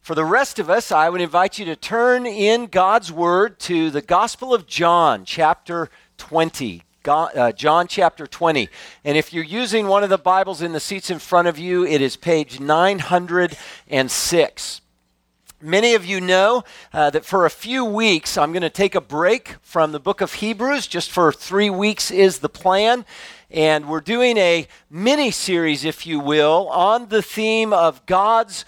For the rest of us, I would invite you to turn in God's Word to the Gospel of John, chapter 20. John chapter 20. And if you're using one of the Bibles in the seats in front of you, it is page 906. Many of you know that for a few weeks, I'm going to take a break from the book of Hebrews. Just for 3 weeks is the plan. And we're doing a mini-series, if you will, on the theme of God's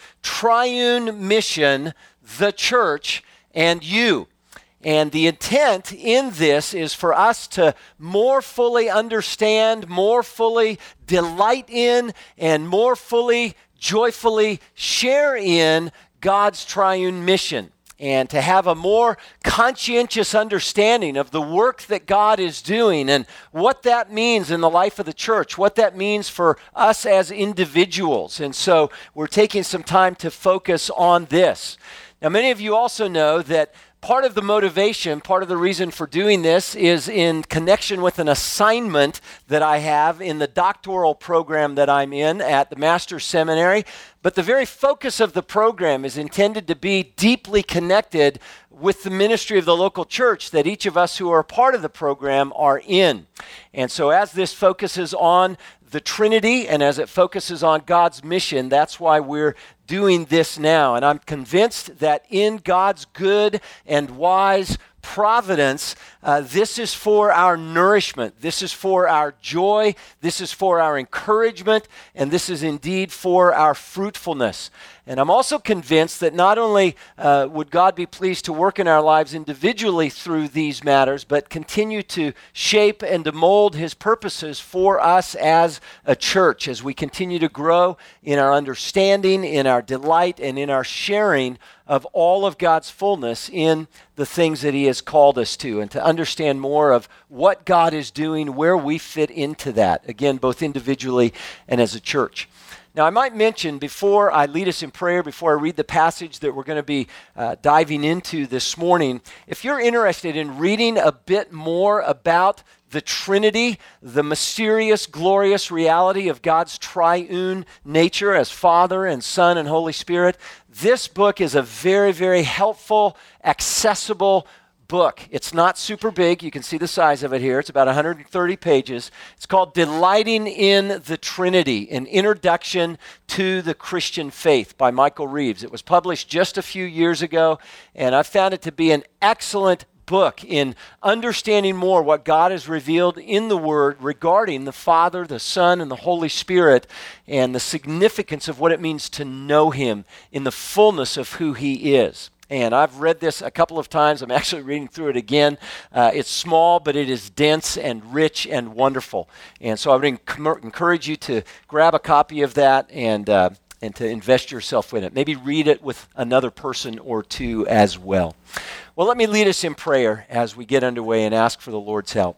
triune mission, the church, and you. And the intent in this is for us to more fully understand, more fully delight in, and more fully, joyfully share in God's triune mission, and to have a more conscientious understanding of the work that God is doing and what that means in the life of the church, what that means for us as individuals. And so we're taking some time to focus on this. Now, many of you also know that part of the motivation, part of the reason for doing this is in connection with an assignment that I have in the doctoral program that I'm in at the Master's Seminary. But the very focus of the program is intended to be deeply connected with the ministry of the local church that each of us who are part of the program are in. And so as this focuses on the Trinity and as it focuses on God's mission, that's why we're doing this now. And I'm convinced that in God's good and wise providence, this is for our nourishment, this is for our joy, this is for our encouragement, and this is indeed for our fruitfulness. And I'm also convinced that not only would God be pleased to work in our lives individually through these matters, but continue to shape and to mold His purposes for us as a church, as we continue to grow in our understanding, in our delight, and in our sharing of all of God's fullness in the things that He has called us to, and to understand more of what God is doing, where we fit into that, again, both individually and as a church. Now, I might mention before I lead us in prayer, before I read the passage that we're going to be diving into this morning, if you're interested in reading a bit more about the Trinity, the mysterious, glorious reality of God's triune nature as Father and Son and Holy Spirit, this book is a very, very helpful, accessible book. It's not super big. You can see the size of it here. It's about 130 pages. It's called Delighting in the Trinity, an Introduction to the Christian Faith by Michael Reeves. It was published just a few years ago, and I found it to be an excellent book in understanding more what God has revealed in the Word regarding the Father, the Son, and the Holy Spirit, and the significance of what it means to know Him in the fullness of who He is. And I've read this a couple of times. I'm actually reading through it again. It's small, but it is dense and rich and wonderful. And so I would encourage you to grab a copy of that and to invest yourself in it. Maybe read it with another person or two as well. Well, let me lead us in prayer as we get underway and ask for the Lord's help.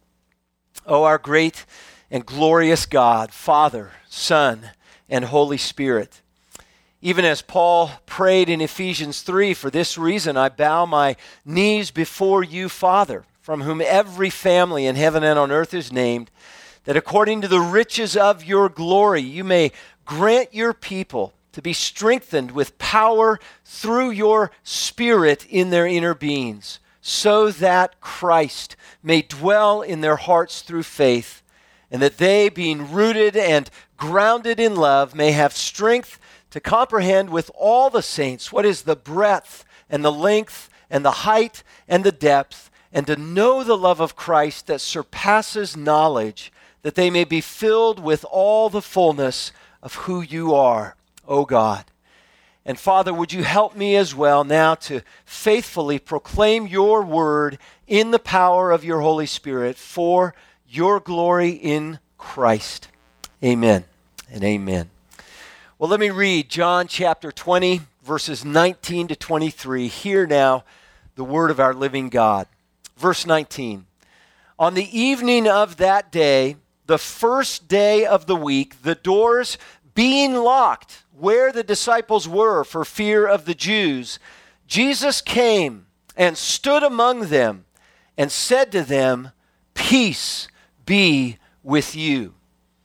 Oh, our great and glorious God, Father, Son, and Holy Spirit, even as Paul prayed in Ephesians 3, for this reason I bow my knees before you, Father, from whom every family in heaven and on earth is named, that according to the riches of your glory you may grant your people to be strengthened with power through your Spirit in their inner beings, so that Christ may dwell in their hearts through faith, and that they, being rooted and grounded in love, may have strength to comprehend with all the saints what is the breadth and the length and the height and the depth, and to know the love of Christ that surpasses knowledge, that they may be filled with all the fullness of who you are, O God. And Father, would you help me as well now to faithfully proclaim your word in the power of your Holy Spirit for your glory in Christ. Amen and amen. Well, let me read John chapter 20, verses 19 to 23. Hear now the word of our living God. Verse 19. On the evening of that day, the first day of the week, the doors being locked where the disciples were for fear of the Jews, Jesus came and stood among them and said to them, "Peace be with you."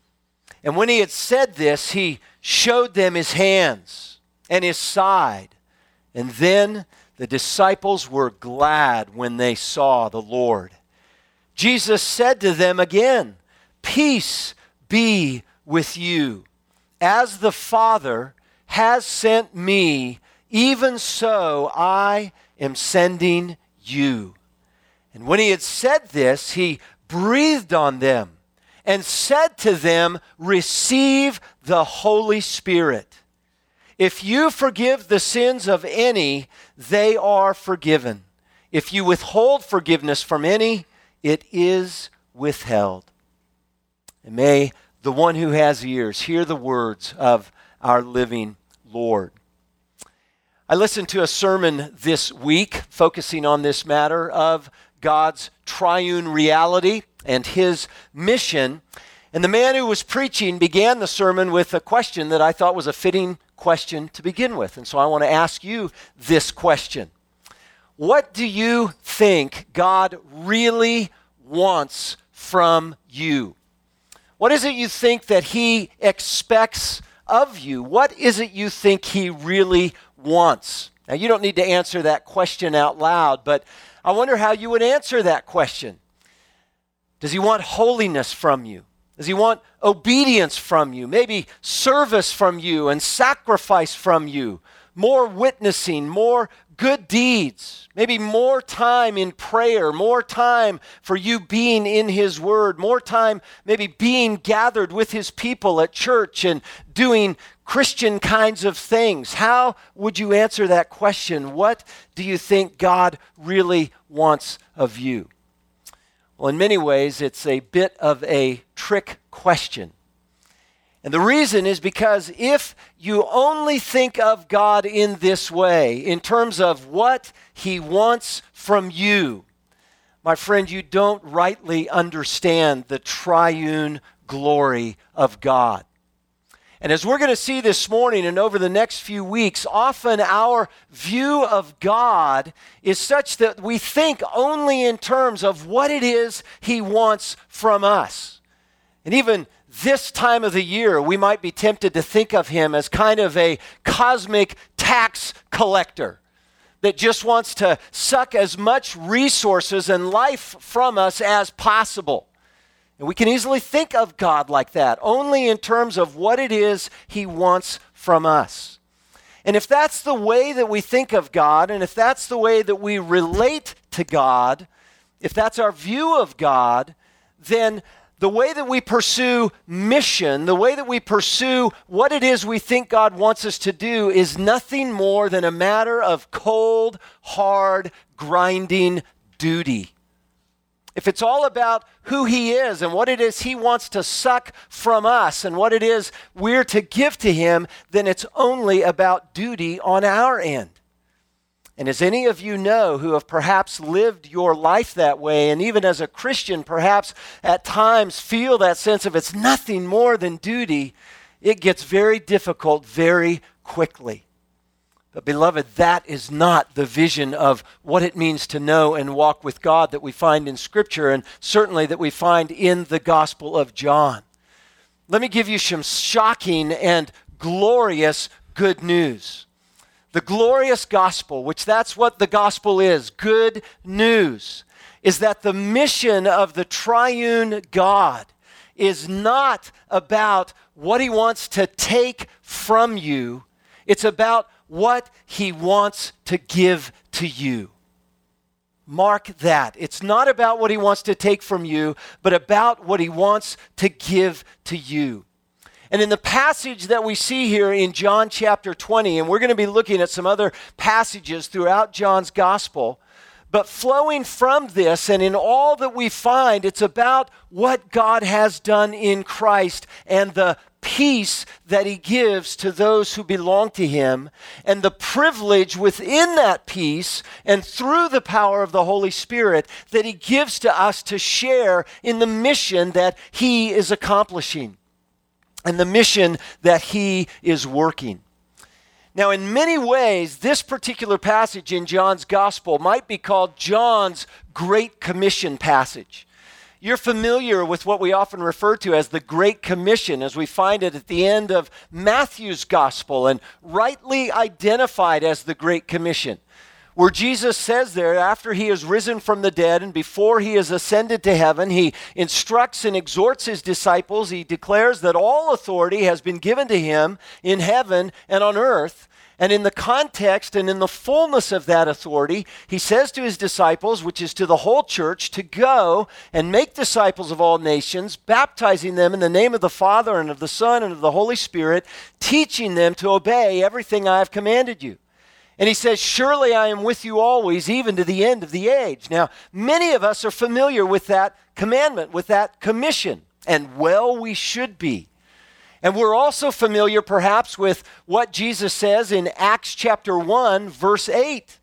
And when he had said this, he showed them his hands and his side. And then the disciples were glad when they saw the Lord. Jesus said to them again, "Peace be with you. As the Father has sent me, even so I am sending you." And when he had said this, he breathed on them and said to them, "Receive the Holy Spirit. If you forgive the sins of any, they are forgiven. If you withhold forgiveness from any, it is withheld." And may the one who has ears hear the words of our living Lord. I listened to a sermon this week focusing on this matter of God's triune reality and his mission. And the man who was preaching began the sermon with a question that I thought was a fitting question to begin with. And so I want to ask you this question. What do you think God really wants from you? What is it you think that he expects of you? What is it you think he really wants? Now, you don't need to answer that question out loud, but I wonder how you would answer that question. Does he want holiness from you? Does he want obedience from you? Maybe service from you and sacrifice from you? More witnessing, more good deeds, maybe more time in prayer, more time for you being in his word, more time maybe being gathered with his people at church and doing Christian kinds of things. How would you answer that question? What do you think God really wants of you? Well, in many ways, it's a bit of a trick question. And the reason is because if you only think of God in this way, in terms of what he wants from you, my friend, you don't rightly understand the triune glory of God. And as we're going to see this morning and over the next few weeks, often our view of God is such that we think only in terms of what it is he wants from us. And even this time of the year, we might be tempted to think of him as kind of a cosmic tax collector that just wants to suck as much resources and life from us as possible. And we can easily think of God like that, only in terms of what it is he wants from us. And if that's the way that we think of God, and if that's the way that we relate to God, if that's our view of God, then the way that we pursue mission, the way that we pursue what it is we think God wants us to do is nothing more than a matter of cold, hard, grinding duty. If it's all about who he is and what it is he wants to suck from us and what it is we're to give to him, then it's only about duty on our end. And as any of you know who have perhaps lived your life that way, and even as a Christian perhaps at times feel that sense of it's nothing more than duty, it gets very difficult very quickly. But beloved, that is not the vision of what it means to know and walk with God that we find in Scripture, and certainly that we find in the Gospel of John. Let me give you some shocking and glorious good news. The glorious gospel, which that's what the gospel is, good news, is that the mission of the triune God is not about what he wants to take from you. It's about what he wants to give to you. Mark that. It's not about what he wants to take from you, but about what he wants to give to you. And in the passage that we see here in John chapter 20, and we're going to be looking at some other passages throughout John's gospel, but flowing from this and in all that we find, it's about what God has done in Christ and the peace that he gives to those who belong to him, and the privilege within that peace and through the power of the Holy Spirit that he gives to us to share in the mission that he is accomplishing and the mission that he is working. Now, in many ways, this particular passage in John's gospel might be called John's Great Commission passage. You're familiar with what we often refer to as the Great Commission, as we find it at the end of Matthew's Gospel, and rightly identified as the Great Commission, where Jesus says there, after he is risen from the dead and before he is ascended to heaven, he instructs and exhorts his disciples. He declares that all authority has been given to him in heaven and on earth. And in the context and in the fullness of that authority, he says to his disciples, which is to the whole church, to go and make disciples of all nations, baptizing them in the name of the Father and of the Son and of the Holy Spirit, teaching them to obey everything I have commanded you. And he says, surely I am with you always, even to the end of the age. Now, many of us are familiar with that commandment, with that commission, and well, we should be. And we're also familiar perhaps with what Jesus says in Acts chapter 1, verse 8.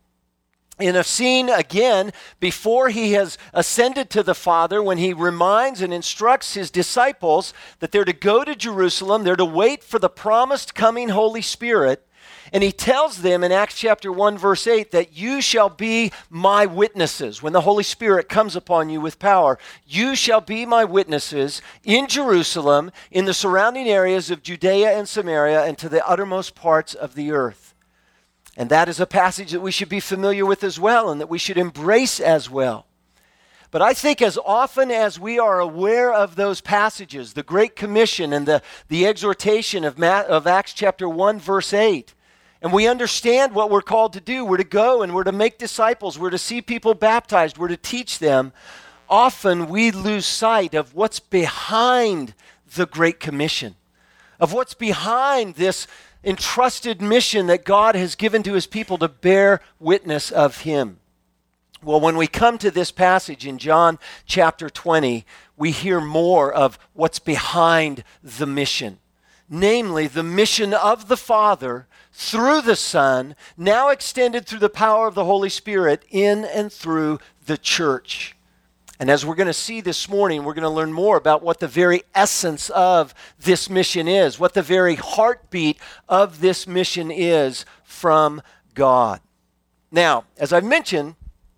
In a scene, again, before he has ascended to the Father, when he reminds and instructs his disciples that they're to go to Jerusalem, they're to wait for the promised coming Holy Spirit. And he tells them in Acts chapter 1, verse 8, that you shall be my witnesses. When the Holy Spirit comes upon you with power, you shall be my witnesses in Jerusalem, in the surrounding areas of Judea and Samaria, and to the uttermost parts of the earth. And that is a passage that we should be familiar with as well, and that we should embrace as well. But I think as often as we are aware of those passages, the Great Commission and the exhortation of Acts chapter 1, verse 8, and we understand what we're called to do. We're to go and we're to make disciples. We're to see people baptized. We're to teach them. Often we lose sight of what's behind the Great Commission, of what's behind this entrusted mission that God has given to his people to bear witness of him. Well, when we come to this passage in John chapter 20, we hear more of what's behind the mission, namely the mission of the Father through the Son, now extended through the power of the Holy Spirit in and through the church. And as we're going to see this morning, we're going to learn more about what the very essence of this mission is, what the very heartbeat of this mission is from God. Now, as I've mentioned,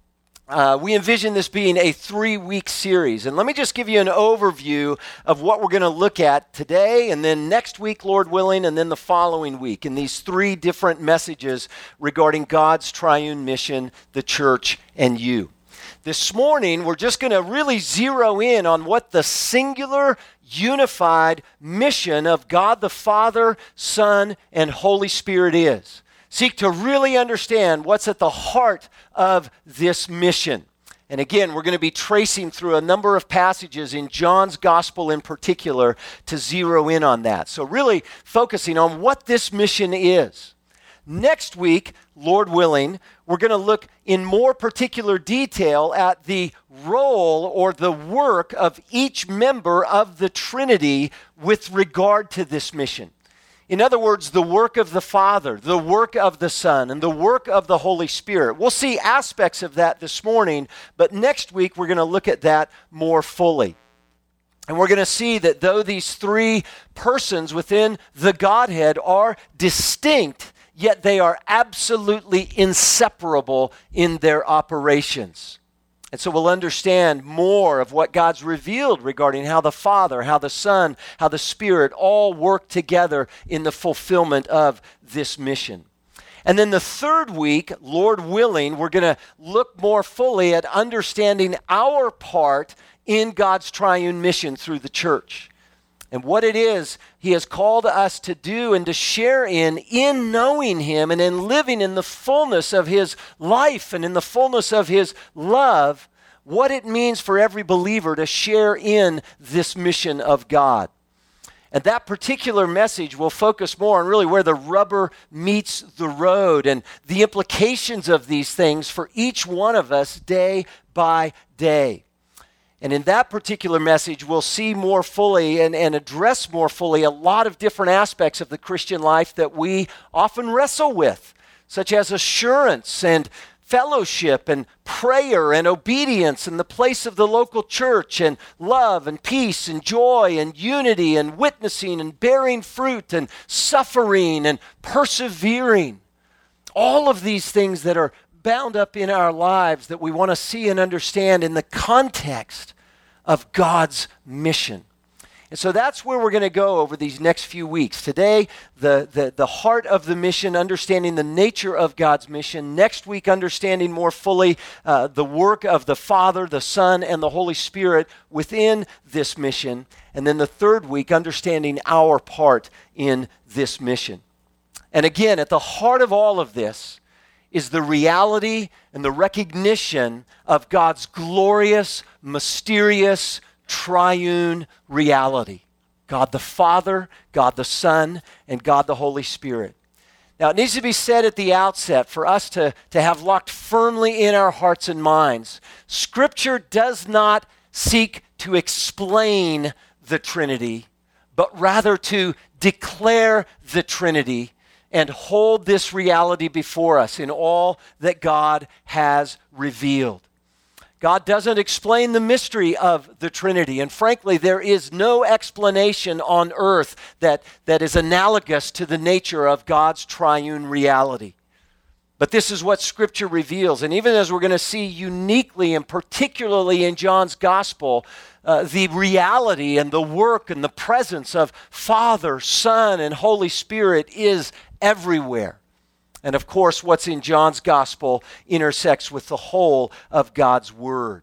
we envision this being a 3-week series. And let me just give you an overview of what we're going to look at today, and then next week, Lord willing, and then the following week in these 3 different messages regarding God's triune mission, the church, and you. This morning, we're just going to really zero in on what the singular, unified mission of God the Father, Son, and Holy Spirit is. Seek to really understand what's at the heart of this mission. And again, we're going to be tracing through a number of passages in John's gospel in particular to zero in on that. So really focusing on what this mission is. Next week, Lord willing, we're going to look in more particular detail at the role or the work of each member of the Trinity with regard to this mission. In other words, the work of the Father, the work of the Son, and the work of the Holy Spirit. We'll see aspects of that this morning, but next week we're going to look at that more fully. And we're going to see that though these 3 persons within the Godhead are distinct, yet they are absolutely inseparable in their operations. And so we'll understand more of what God's revealed regarding how the Father, how the Son, how the Spirit all work together in the fulfillment of this mission. And then the 3rd week, Lord willing, we're going to look more fully at understanding our part in God's triune mission through the church. And what it is he has called us to do and to share in knowing him and in living in the fullness of his life and in the fullness of his love, what it means for every believer to share in this mission of God. And that particular message will focus more on really where the rubber meets the road and the implications of these things for each one of us day by day. And in that particular message, we'll see more fully and address more fully a lot of different aspects of the Christian life that we often wrestle with, such as assurance and fellowship and prayer and obedience and the place of the local church and love and peace and joy and unity and witnessing and bearing fruit and suffering and persevering. All of these things that are bound up in our lives that we want to see and understand in the context of God's mission. And so that's where we're going to go over these next few weeks. Today, the heart of the mission, understanding the nature of God's mission. Next week, understanding more fully the work of the Father, the Son, and the Holy Spirit within this mission. And then the third week, understanding our part in this mission. And again, at the heart of all of this is the reality and the recognition of God's glorious, mysterious, triune reality. God the Father, God the Son, and God the Holy Spirit. Now, it needs to be said at the outset for us to have locked firmly in our hearts and minds. Scripture does not seek to explain the Trinity, but rather to declare the Trinity and hold this reality before us in all that God has revealed. God doesn't explain the mystery of the Trinity, and frankly, there is no explanation on earth that is analogous to the nature of God's triune reality. But this is what Scripture reveals, and even as we're going to see uniquely and particularly in John's Gospel, the reality and the work and the presence of Father, Son, and Holy Spirit is everywhere. And of course, what's in John's Gospel intersects with the whole of God's Word.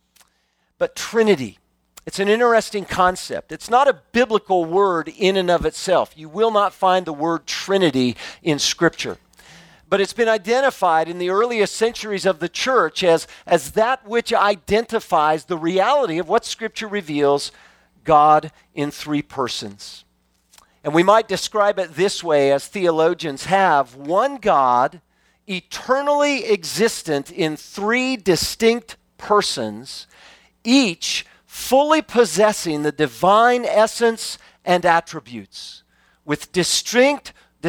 But Trinity, it's an interesting concept. It's not a biblical word in and of itself. You will not find the word Trinity in Scripture. But it's been identified in the earliest centuries of the church as that which identifies the reality of what Scripture reveals, God in three persons. And we might describe it this way, as theologians have: one God, eternally existent in three distinct persons, each fully possessing the divine essence and attributes, with distinct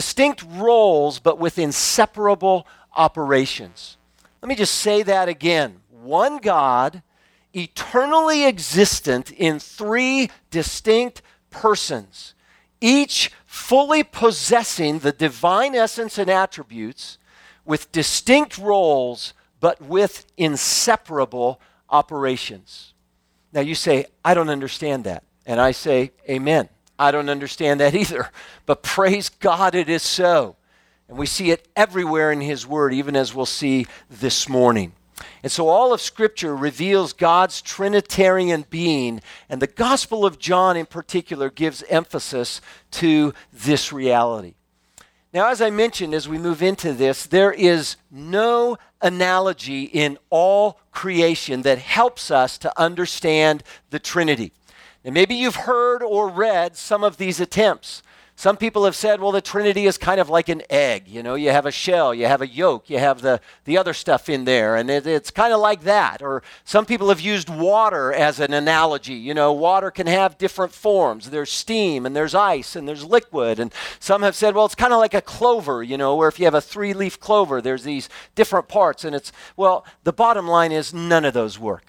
roles, but with inseparable operations. Let me just say that again. One God, eternally existent in three distinct persons, each fully possessing the divine essence and attributes, with distinct roles, but with inseparable operations. Now you say, I don't understand that. And I say, amen. I don't understand that either. But praise God, it is so. And we see it everywhere in His Word, even as we'll see this morning. And so all of Scripture reveals God's Trinitarian being, and the Gospel of John in particular gives emphasis to this reality. Now, as I mentioned, as we move into this, there is no analogy in all creation that helps us to understand the Trinity. And maybe you've heard or read some of these attempts. Some people have said, well, the Trinity is kind of like an egg. You know, you have a shell, you have a yolk, you have the other stuff in there, and it's kind of like that. Or some people have used water as an analogy. You know, water can have different forms. There's steam, and there's ice, and there's liquid. And some have said, well, it's kind of like a clover, you know, where if you have a three-leaf clover, there's these different parts. And well, the bottom line is none of those work.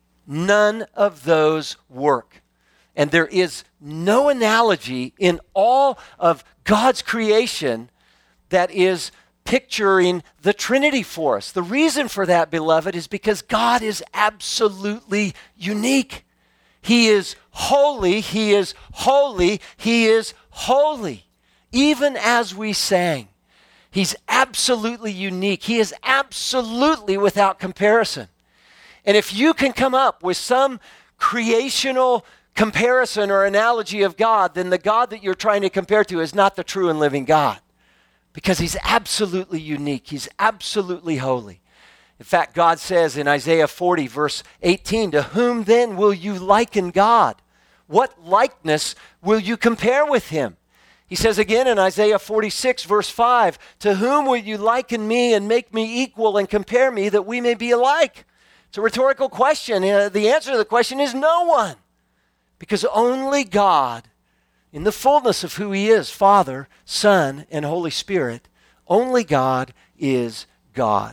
None of those work. And there is no analogy in all of God's creation that is picturing the Trinity for us. The reason for that, beloved, is because God is absolutely unique. He is holy, He is holy, He is holy. Even as we sang, He's absolutely unique. He is absolutely without comparison. And if you can come up with some creational comparison or analogy of God, then the God that you're trying to compare to is not the true and living God, because He's absolutely unique. He's absolutely holy. In fact, God says in Isaiah 40, verse 18, "To whom then will you liken God? What likeness will you compare with Him?" He says again in Isaiah 46, verse 5, "To whom will you liken me and make me equal and compare me that we may be alike?" It's a rhetorical question. The answer to the question is no one. Because only God, in the fullness of who He is, Father, Son, and Holy Spirit, only God is God.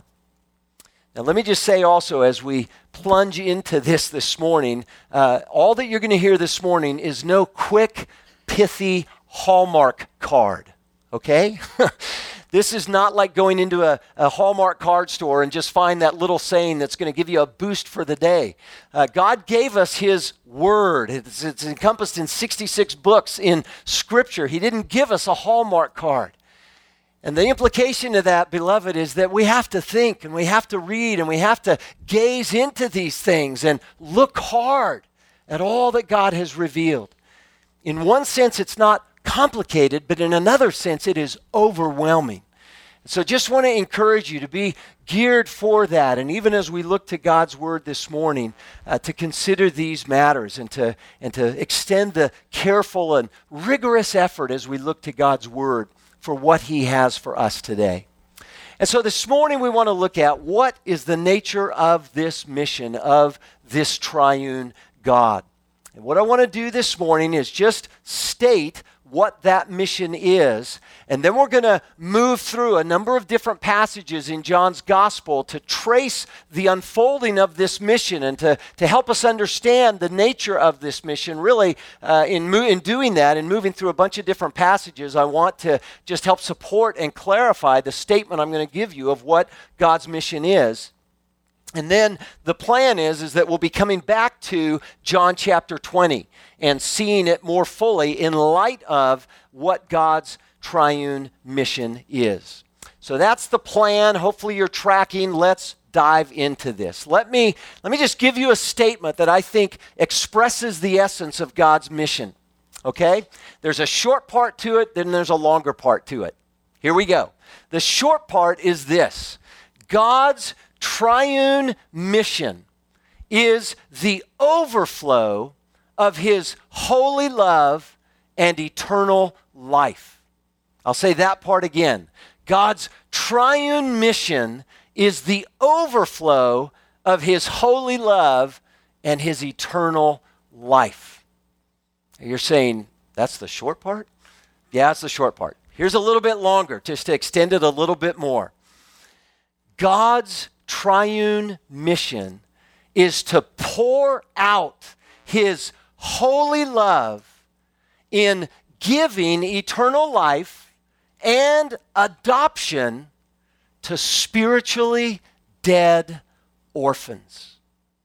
Now let me just say also, as we plunge into this morning, all that you're going to hear this morning is no quick, pithy Hallmark card, okay? This is not like going into a Hallmark card store and just find that little saying that's going to give you a boost for the day. God gave us His Word. It's encompassed in 66 books in Scripture. He didn't give us a Hallmark card. And the implication of that, beloved, is that we have to think and we have to read and we have to gaze into these things and look hard at all that God has revealed. In one sense, it's not complicated, but in another sense, it is overwhelming. So just want to encourage you to be geared for that. And even as we look to God's Word this morning, to consider these matters and to extend the careful and rigorous effort as we look to God's Word for what He has for us today. And so this morning we want to look at what is the nature of this mission of this triune God. And what I want to do this morning is just state what that mission is, and then we're going to move through a number of different passages in John's gospel to trace the unfolding of this mission and to help us understand the nature of this mission. Really, in doing that and moving through a bunch of different passages, I want to just help support and clarify the statement I'm going to give you of what God's mission is. And then the plan is that we'll be coming back to John chapter 20 and seeing it more fully in light of what God's triune mission is. So that's the plan. Hopefully you're tracking. Let's dive into this. Let me just give you a statement that I think expresses the essence of God's mission. Okay? There's a short part to it, then there's a longer part to it. Here we go. The short part is this: God's triune mission is the overflow of His holy love and eternal life. I'll say that part again. God's triune mission is the overflow of His holy love and His eternal life. You're saying, that's the short part? Yeah, it's the short part. Here's a little bit longer, just to extend it a little bit more. God's triune mission is to pour out His holy love in giving eternal life and adoption to spiritually dead orphans.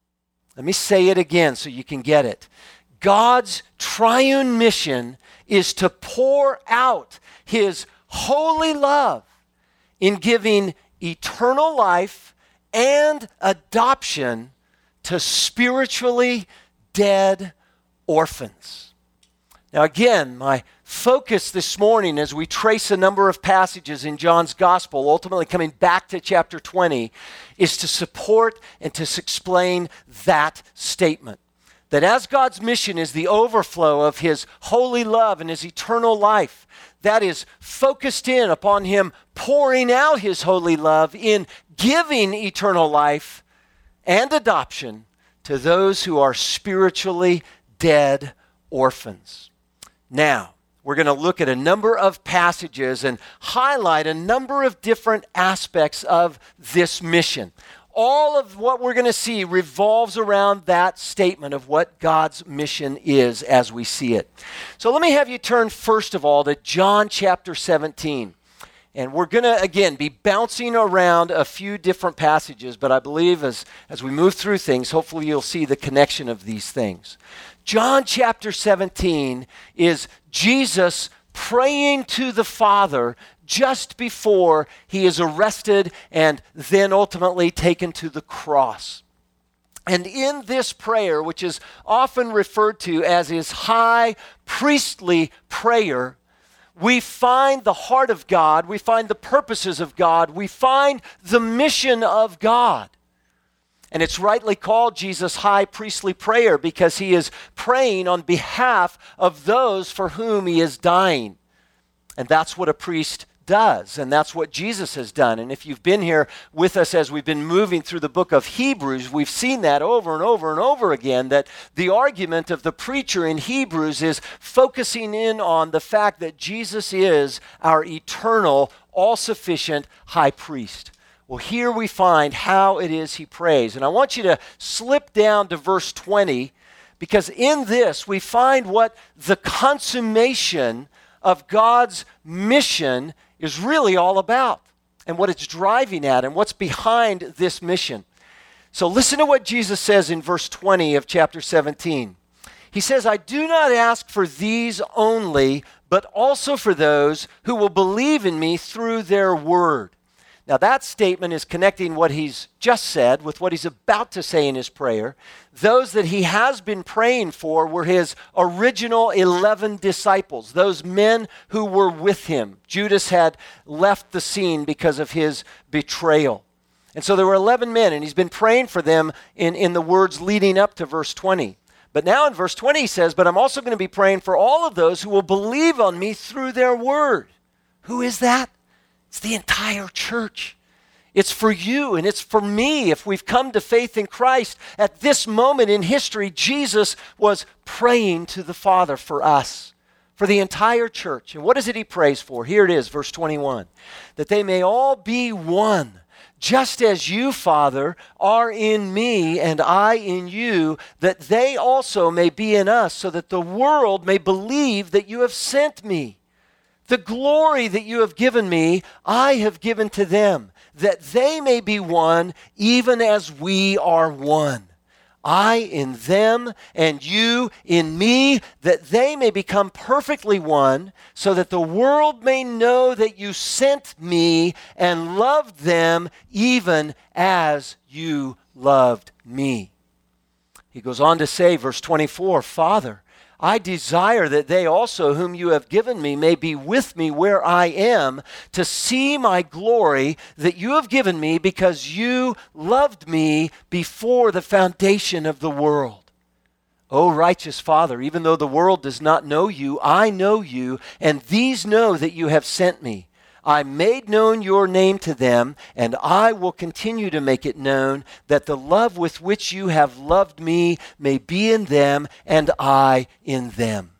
Let me say it again so you can get it. God's triune mission is to pour out His holy love in giving eternal life and adoption to spiritually dead orphans. Now again, my focus this morning as we trace a number of passages in John's gospel, ultimately coming back to chapter 20, is to support and to explain that statement. That as God's mission is the overflow of His holy love and His eternal life, that is focused in upon Him pouring out His holy love in giving eternal life and adoption to those who are spiritually dead orphans. Now, we're going to look at a number of passages and highlight a number of different aspects of this mission. All of what we're going to see revolves around that statement of what God's mission is as we see it. So let me have you turn first of all to John chapter 17. And we're going to, again, be bouncing around a few different passages, but I believe as we move through things, hopefully you'll see the connection of these things. John chapter 17 is Jesus praying to the Father just before He is arrested and then ultimately taken to the cross. And in this prayer, which is often referred to as His high priestly prayer, we find the heart of God, we find the purposes of God, we find the mission of God. And it's rightly called Jesus' high priestly prayer because He is praying on behalf of those for whom He is dying. And that's what a priest does, and that's what Jesus has done. And if you've been here with us as we've been moving through the book of Hebrews, we've seen that over and over and over again, that the argument of the preacher in Hebrews is focusing in on the fact that Jesus is our eternal, all-sufficient high priest. Well, here we find how it is he prays. And I want you to slip down to verse 20, because in this we find what the consummation of God's mission is really all about and what it's driving at and what's behind this mission. So listen to what Jesus says in verse 20 of chapter 17. He says, I do not ask for these only, but also for those who will believe in me through their word. Now that statement is connecting what he's just said with what he's about to say in his prayer. Those that he has been praying for were his original 11 disciples, those men who were with him. Judas had left the scene because of his betrayal. And so there were 11 men, and he's been praying for them in the words leading up to verse 20. But now in verse 20 he says, but I'm also going to be praying for all of those who will believe on me through their word. Who is that? It's the entire church. It's for you and it's for me. If we've come to faith in Christ, at this moment in history, Jesus was praying to the Father for us, for the entire church. And what is it he prays for? Here it is, verse 21. That they may all be one, just as you, Father, are in me and I in you, that they also may be in us, so that the world may believe that you have sent me. The glory that you have given me, I have given to them, that they may be one, even as we are one. I in them, and you in me, that they may become perfectly one, so that the world may know that you sent me and loved them even as you loved me. He goes on to say, verse 24, Father, I desire that they also whom you have given me may be with me where I am, to see my glory that you have given me because you loved me before the foundation of the world. O righteous Father, even though the world does not know you, I know you, and these know that you have sent me. I made known your name to them, and I will continue to make it known, that the love with which you have loved me may be in them, and I in them.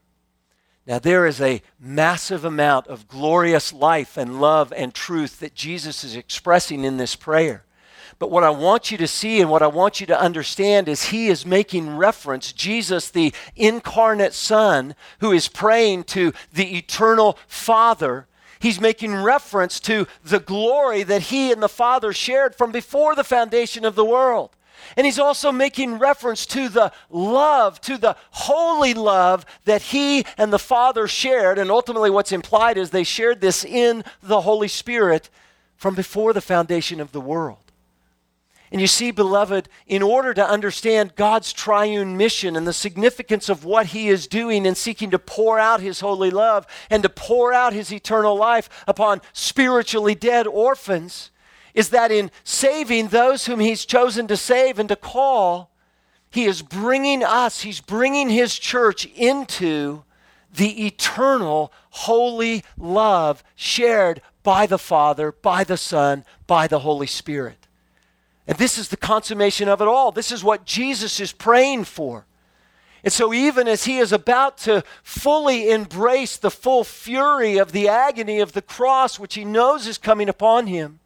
Now there is a massive amount of glorious life and love and truth that Jesus is expressing in this prayer. But what I want you to see and what I want you to understand is he is making reference, Jesus, the incarnate Son, who is praying to the eternal Father. He's making reference to the glory that he and the Father shared from before the foundation of the world. And he's also making reference to the love, to the holy love that he and the Father shared. And ultimately what's implied is they shared this in the Holy Spirit from before the foundation of the world. And you see, beloved, in order to understand God's triune mission and the significance of what he is doing in seeking to pour out his holy love and to pour out his eternal life upon spiritually dead orphans, is that in saving those whom he's chosen to save and to call, he is bringing us, he's bringing his church into the eternal holy love shared by the Father, by the Son, by the Holy Spirit. And this is the consummation of it all. This is what Jesus is praying for. And so even as he is about to fully embrace the full fury of the agony of the cross, which he knows is coming upon him,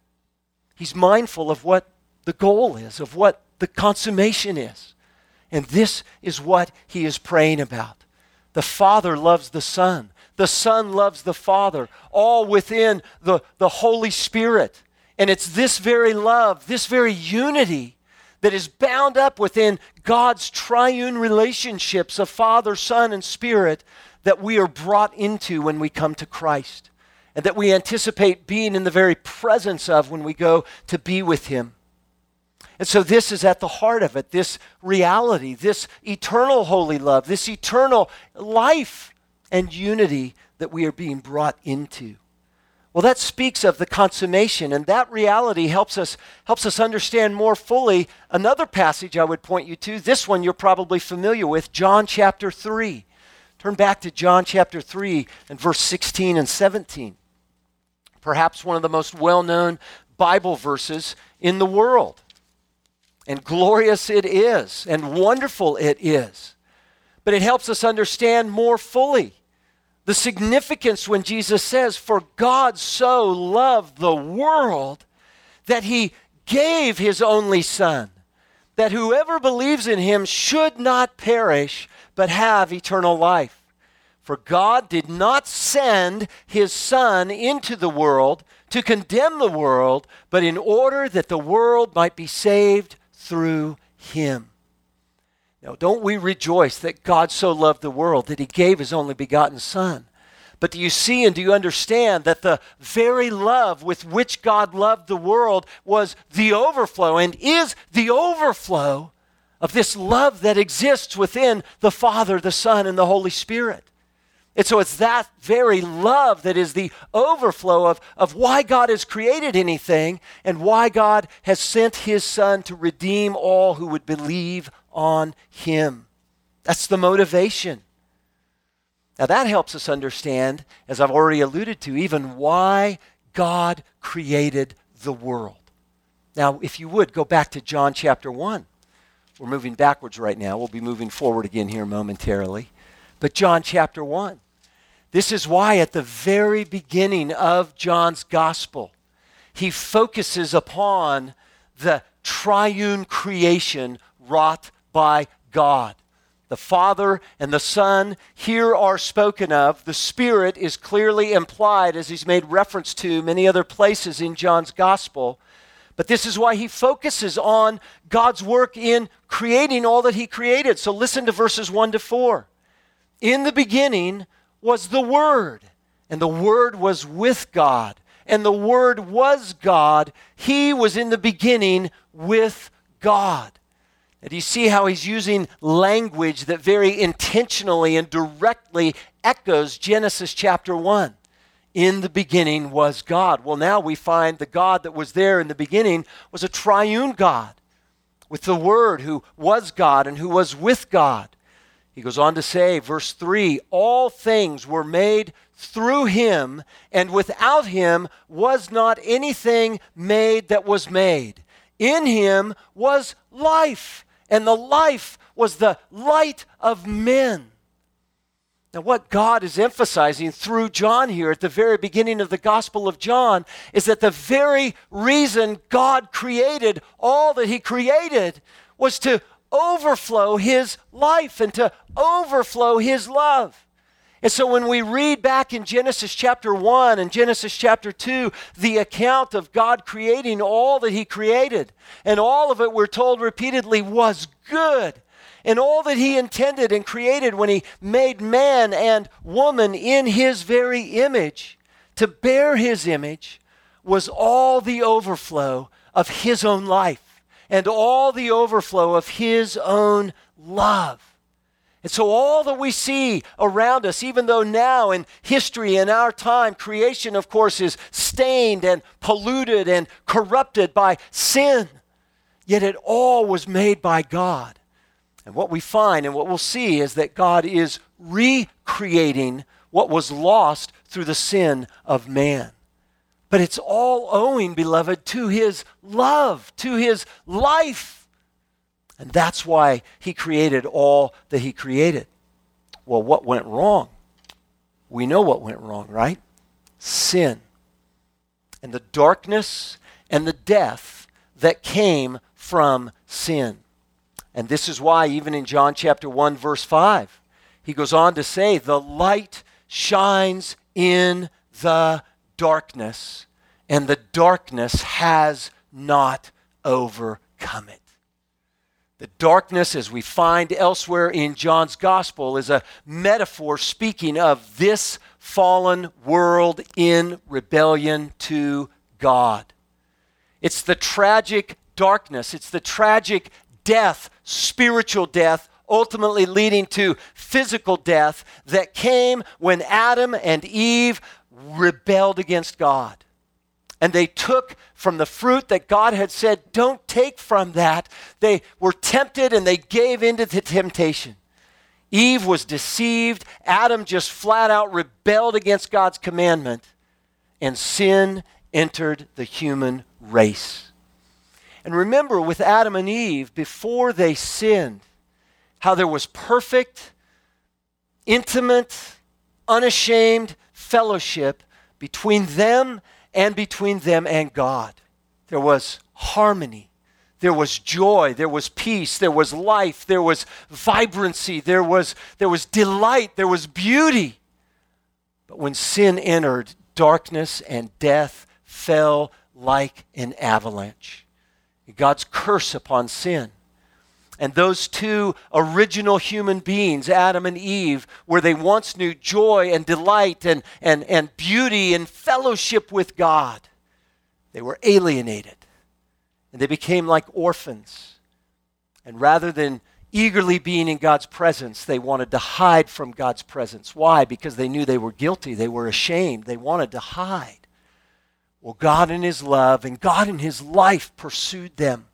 he's mindful of what the goal is, of what the consummation is. And this is what he is praying about. The Father loves the Son. The Son loves the Father, all within the Holy Spirit. And it's this very love, this very unity that is bound up within God's triune relationships of Father, Son, and Spirit that we are brought into when we come to Christ, and that we anticipate being in the very presence of when we go to be with him. And so this is at the heart of it, this reality, this eternal holy love, this eternal life and unity that we are being brought into. Well, that speaks of the consummation, and that reality helps us understand more fully another passage I would point you to. This one you're probably familiar with, John chapter 3. Turn back to John chapter 3 and verse 16 and 17. Perhaps one of the most well-known Bible verses in the world. And glorious it is, and wonderful it is. But it helps us understand more fully the significance when Jesus says, for God so loved the world that he gave his only Son, that whoever believes in him should not perish, but have eternal life. For God did not send his Son into the world to condemn the world, but in order that the world might be saved through him. Now, don't we rejoice that God so loved the world that he gave his only begotten Son? But do you see and do you understand that the very love with which God loved the world was the overflow and is the overflow of this love that exists within the Father, the Son, and the Holy Spirit? And so it's that very love that is the overflow of why God has created anything and why God has sent his Son to redeem all who would believe on him. That's the motivation. Now that helps us understand, as I've already alluded to, even why God created the world. Now, if you would, go back to John chapter 1. We're moving backwards right now. We'll be moving forward again here momentarily. But John chapter 1. This is why at the very beginning of John's gospel, he focuses upon the triune creation wrought by God. The Father and the Son here are spoken of. The Spirit is clearly implied, as he's made reference to many other places in John's gospel. But this is why he focuses on God's work in creating all that he created. So listen to verses 1 to 4. In the beginning was the Word, and the Word was with God, and the Word was God. He was in the beginning with God. And do you see how he's using language that very intentionally and directly echoes Genesis chapter 1? In the beginning was God. Well, now we find the God that was there in the beginning was a triune God with the Word who was God and who was with God. He goes on to say, verse 3, all things were made through him, and without him was not anything made that was made. In him was life, and the life was the light of men. Now, what God is emphasizing through John here at the very beginning of the Gospel of John is that the very reason God created all that he created was to overflow his life and to overflow his love. And so when we read back in Genesis chapter 1 and Genesis chapter 2, the account of God creating all that he created, and all of it, we're told repeatedly, was good. And all that he intended and created when he made man and woman in his very image, to bear his image, was all the overflow of his own life and all the overflow of his own love. And so all that we see around us, even though now in history, in our time, creation, of course, is stained and polluted and corrupted by sin, yet it all was made by God. And what we find and what we'll see is that God is recreating what was lost through the sin of man. But it's all owing, beloved, to his love, to his life. And that's why he created all that he created. Well, what went wrong? We know what went wrong, right? Sin. And the darkness and the death that came from sin. And this is why even in John chapter 1, verse 5, he goes on to say, the light shines in the darkness, and the darkness has not overcome it. The darkness, as we find elsewhere in John's gospel, is a metaphor speaking of this fallen world in rebellion to God. It's the tragic darkness. It's the tragic death, spiritual death, ultimately leading to physical death that came when Adam and Eve rebelled against God. And they took from the fruit that God had said, don't take from that. They were tempted and they gave into the temptation. Eve was deceived. Adam just flat out rebelled against God's commandment. And sin entered the human race. And remember with Adam and Eve, before they sinned, how there was perfect, intimate, unashamed fellowship between them and God. There was harmony. there was joy, there was peace, there was life, there was vibrancy, there was delight, there was beauty. But when sin entered, darkness and death fell like an avalanche. God's curse upon sin. And those two original human beings, Adam and Eve, where they once knew joy and delight and beauty and fellowship with God, they were alienated. And they became like orphans. And rather than eagerly being in God's presence, they wanted to hide from God's presence. Why? Because they knew they were guilty. They were ashamed. They wanted to hide. Well, God in His love and God in His life pursued them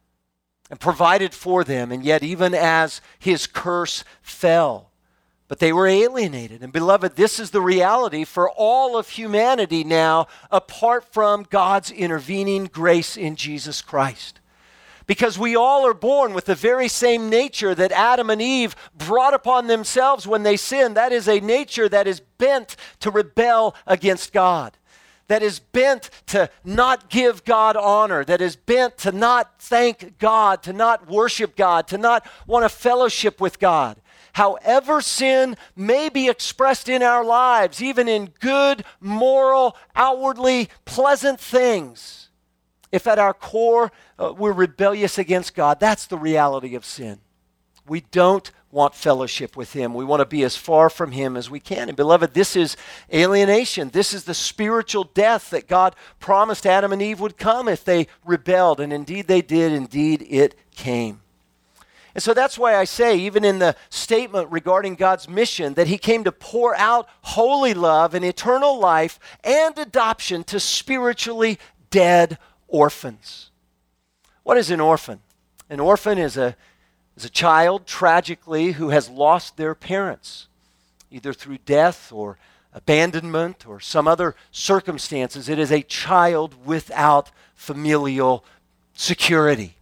and provided for them. And yet, even as His curse fell, but they were alienated. And beloved, this is the reality for all of humanity now, apart from God's intervening grace in Jesus Christ. Because we all are born with the very same nature that Adam and Eve brought upon themselves when they sinned. That is a nature that is bent to rebel against God, that is bent to not give God honor, that is bent to not thank God, to not worship God, to not want to fellowship with God. However sin may be expressed in our lives, even in good, moral, outwardly pleasant things, if at our core we're rebellious against God, that's the reality of sin. We don't want fellowship with Him. We want to be as far from Him as we can. And beloved, this is alienation. This is the spiritual death that God promised Adam and Eve would come if they rebelled. And indeed they did. Indeed it came. And so that's why I say, even in the statement regarding God's mission, that He came to pour out holy love and eternal life and adoption to spiritually dead orphans. What is an orphan? An orphan is a child, tragically, who has lost their parents, either through death or abandonment or some other circumstances. It is a child without familial security.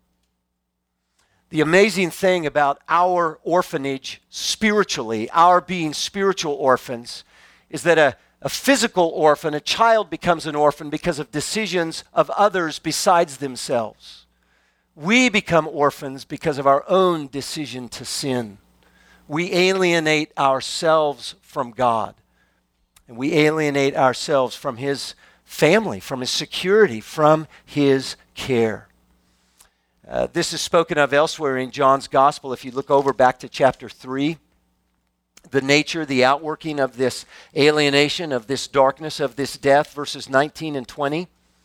The amazing thing about our orphanage spiritually, our being spiritual orphans, is that a physical orphan, a child becomes an orphan because of decisions of others besides themselves. We become orphans because of our own decision to sin. We alienate ourselves from God. And we alienate ourselves from His family, from His security, from His care. This is spoken of elsewhere in John's Gospel. If you look over back to chapter 3, the nature, the outworking of this alienation, of this darkness, of this death, verses 19 and 20.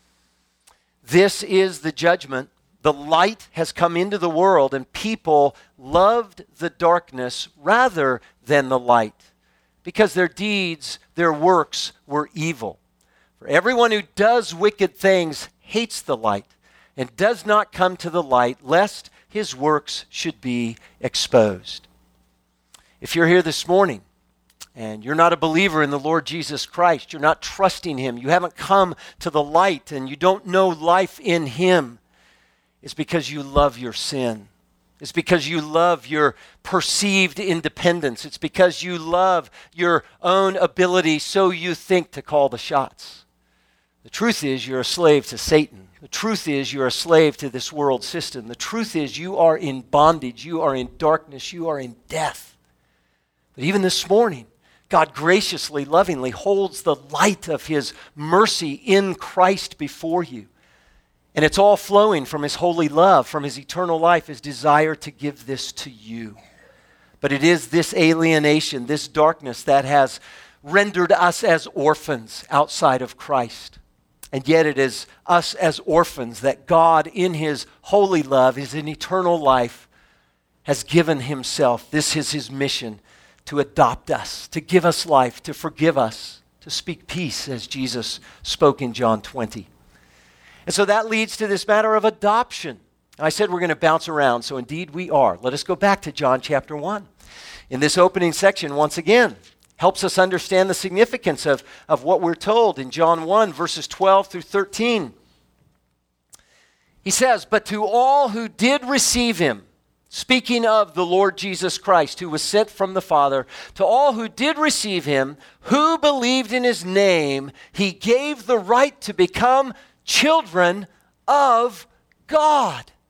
This is the judgment. The light has come into the world, and people loved the darkness rather than the light, because their deeds, their works were evil. For everyone who does wicked things hates the light, and does not come to the light, lest his works should be exposed. If you're here this morning and you're not a believer in the Lord Jesus Christ, you're not trusting Him, you haven't come to the light and you don't know life in Him, it's because you love your sin. It's because you love your perceived independence. It's because you love your own ability, so you think, to call the shots. The truth is you're a slave to Satan. The truth is you're a slave to this world system. The truth is you are in bondage. You are in darkness. You are in death. But even this morning, God graciously, lovingly holds the light of His mercy in Christ before you. And it's all flowing from His holy love, from His eternal life, His desire to give this to you. But it is this alienation, this darkness that has rendered us as orphans outside of Christ. And yet it is us as orphans that God, in His holy love, His eternal life, has given Himself. This is His mission, to adopt us, to give us life, to forgive us, to speak peace, as Jesus spoke in John 20. And so that leads to this matter of adoption. I said we're going to bounce around, so indeed we are. Let us go back to John chapter 1. In this opening section, once again, helps us understand the significance of what we're told in John 1, verses 12 through 13. He says, "But to all who did receive Him," speaking of the Lord Jesus Christ, who was sent from the Father, "to all who did receive Him, who believed in His name, He gave the right to become children of God."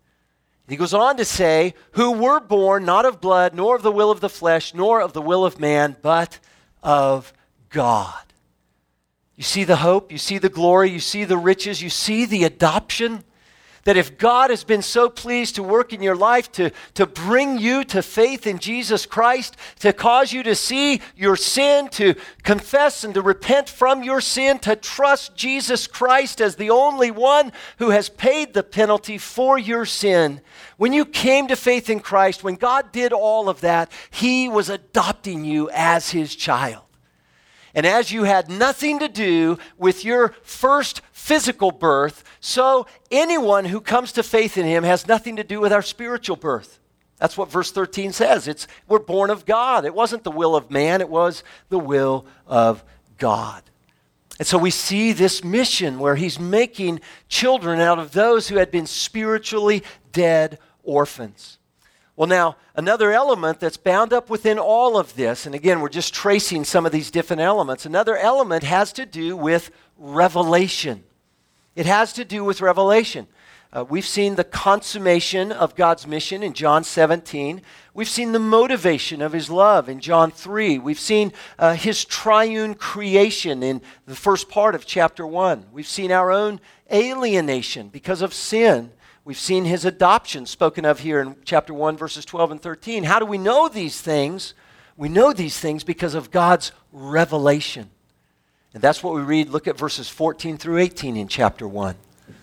He goes on to say, who were born not of blood, nor of the will of the flesh, nor of the will of man, but of God. You see the hope, you see the glory, you see the riches, you see the adoption. That if God has been so pleased to work in your life to bring you to faith in Jesus Christ, to cause you to see your sin, to confess and to repent from your sin, to trust Jesus Christ as the only one who has paid the penalty for your sin. When you came to faith in Christ, when God did all of that, He was adopting you as His child. And as you had nothing to do with your first physical birth, so anyone who comes to faith in Him has nothing to do with our spiritual birth. That's what verse 13 says. We're born of God. It wasn't the will of man, it was the will of God. And so we see this mission where He's making children out of those who had been spiritually dead orphans. Well, now, another element that's bound up within all of this, and again, we're just tracing some of these different elements. Another element has to do with revelation. It has to do with revelation. We've seen the consummation of God's mission in John 17. We've seen the motivation of His love in John 3. We've seen His triune creation in the first part of chapter 1. We've seen our own alienation because of sin. We've seen His adoption spoken of here in chapter 1, verses 12 and 13. How do we know these things? We know these things because of God's revelation. And that's what we read. Look at verses 14 through 18 in chapter 1.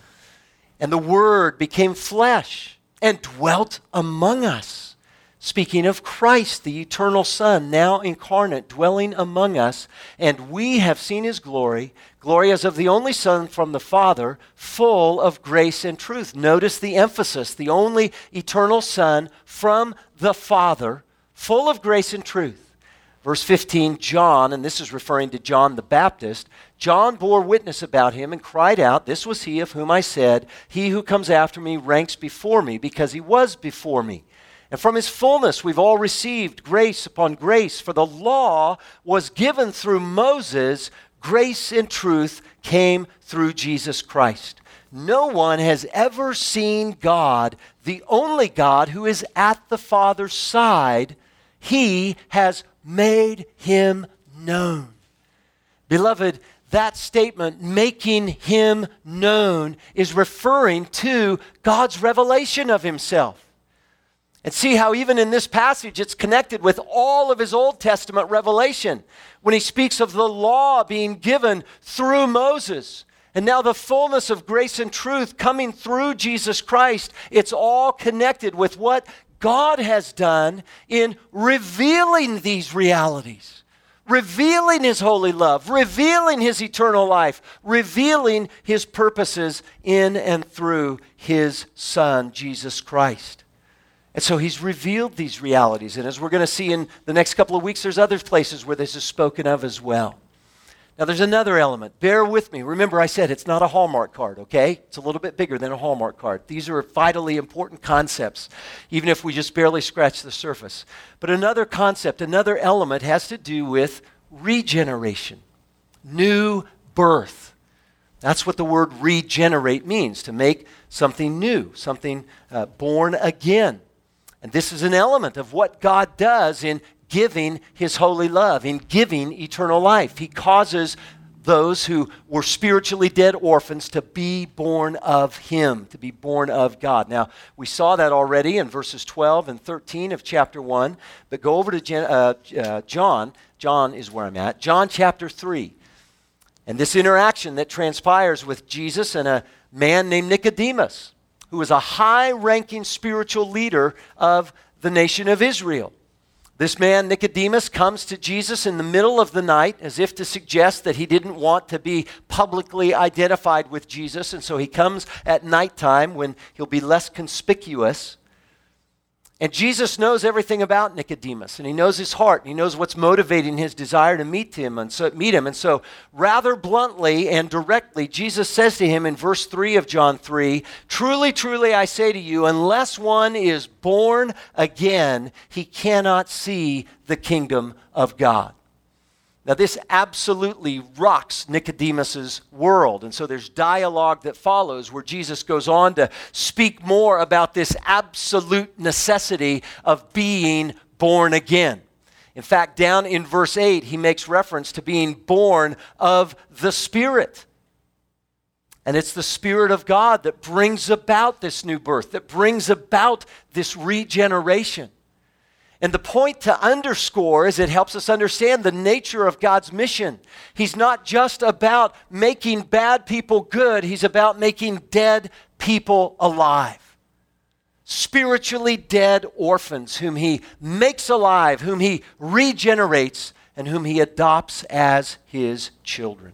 And the Word became flesh and dwelt among us. Speaking of Christ, the eternal Son, now incarnate, dwelling among us. And we have seen His glory, glory as of the only Son from the Father, full of grace and truth. Notice the emphasis, the only eternal Son from the Father, full of grace and truth. Verse 15, John, and this is referring to John the Baptist, John bore witness about Him and cried out, this was He of whom I said, He who comes after me ranks before me, because He was before me. And from His fullness we've all received grace upon grace, for the law was given through Moses, grace and truth came through Jesus Christ. No one has ever seen God, the only God who is at the Father's side. He has made Him known. Beloved, that statement, making Him known, is referring to God's revelation of Himself. And see how even in this passage it's connected with all of His Old Testament revelation. When He speaks of the law being given through Moses, and now the fullness of grace and truth coming through Jesus Christ, it's all connected with what God has done in revealing these realities, revealing His holy love, revealing His eternal life, revealing His purposes in and through His Son, Jesus Christ. And so He's revealed these realities. And as we're going to see in the next couple of weeks, there's other places where this is spoken of as well. Now there's another element. Bear with me. Remember I said it's not a Hallmark card, okay? It's a little bit bigger than a Hallmark card. These are vitally important concepts, even if we just barely scratch the surface. But another concept, another element has to do with regeneration, new birth. That's what the word regenerate means, to make something new, something born again. And this is an element of what God does in giving His holy love, in giving eternal life. He causes those who were spiritually dead orphans to be born of Him, to be born of God. Now, we saw that already in verses 12 and 13 of chapter 1, but go over to John. John is where I'm at. John chapter 3. And this interaction that transpires with Jesus and a man named Nicodemus, who is a high-ranking spiritual leader of the nation of Israel. This man, Nicodemus, comes to Jesus in the middle of the night as if to suggest that he didn't want to be publicly identified with Jesus, and so he comes at nighttime when he'll be less conspicuous. And Jesus knows everything about Nicodemus, and He knows his heart, and He knows what's motivating his desire to meet him. And so rather bluntly and directly, Jesus says to him in verse 3 of John 3, "Truly, truly, I say to you, unless one is born again, he cannot see the kingdom of God." Now, this absolutely rocks Nicodemus's world. And so there's dialogue that follows where Jesus goes on to speak more about this absolute necessity of being born again. In fact, down in verse 8, he makes reference to being born of the Spirit. And it's the Spirit of God that brings about this new birth, that brings about this regeneration. And the point to underscore is it helps us understand the nature of God's mission. He's not just about making bad people good. He's about making dead people alive. Spiritually dead orphans whom he makes alive, whom he regenerates, and whom he adopts as his children.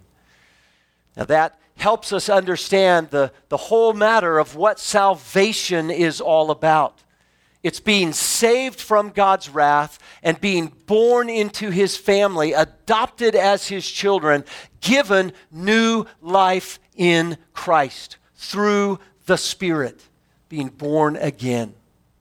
Now that helps us understand the whole matter of what salvation is all about. It's being saved from God's wrath and being born into his family, adopted as his children, given new life in Christ through the Spirit, being born again.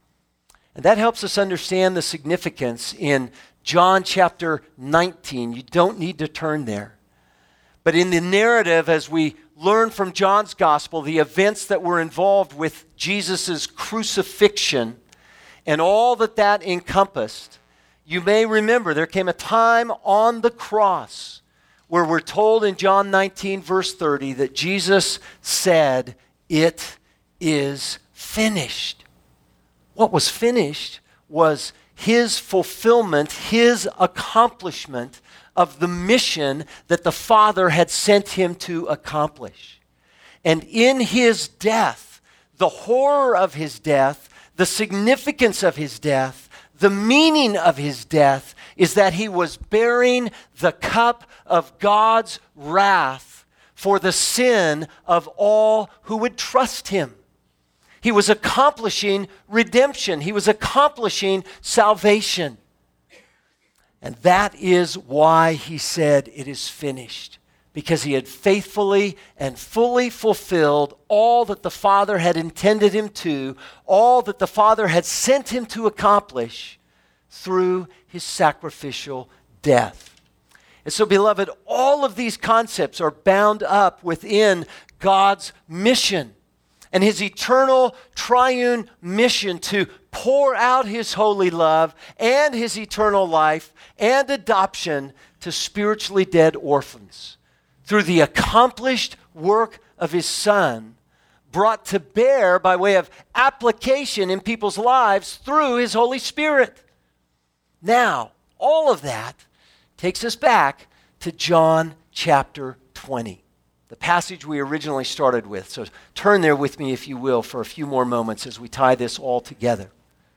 And that helps us understand the significance in John chapter 19. You don't need to turn there. But in the narrative, as we learn from John's gospel, the events that were involved with Jesus' crucifixion, and all that encompassed, you may remember there came a time on the cross where we're told in John 19, verse 30, that Jesus said, "It is finished." What was finished was his fulfillment, his accomplishment of the mission that the Father had sent him to accomplish. And in his death, the horror of his death, the significance of his death, the meaning of his death is that he was bearing the cup of God's wrath for the sin of all who would trust him. He was accomplishing redemption. He was accomplishing salvation. And that is why he said, "It is finished." Because he had faithfully and fully fulfilled all that the Father had intended him to, all that the Father had sent him to accomplish through his sacrificial death. And so, beloved, all of these concepts are bound up within God's mission and his eternal triune mission to pour out his holy love and his eternal life and adoption to spiritually dead orphans, through the accomplished work of his Son, brought to bear by way of application in people's lives through his Holy Spirit. Now, all of that takes us back to John chapter 20, the passage we originally started with. So turn there with me, if you will, for a few more moments as we tie this all together.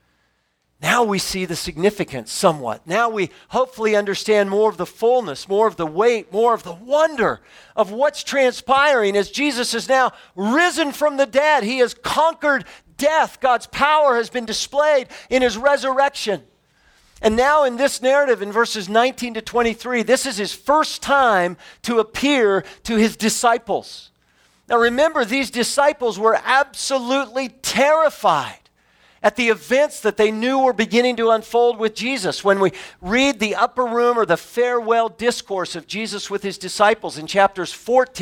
Now we see the significance somewhat. Now we hopefully understand more of the fullness, more of the weight, more of the wonder of what's transpiring as Jesus is now risen from the dead. He has conquered death. God's power has been displayed in his resurrection. And now in this narrative, in verses 19 to 23, this is his first time to appear to his disciples. Now remember, these disciples were absolutely terrified at the events that they knew were beginning to unfold with Jesus. When we read the upper room or the farewell discourse of Jesus with his disciples in chapters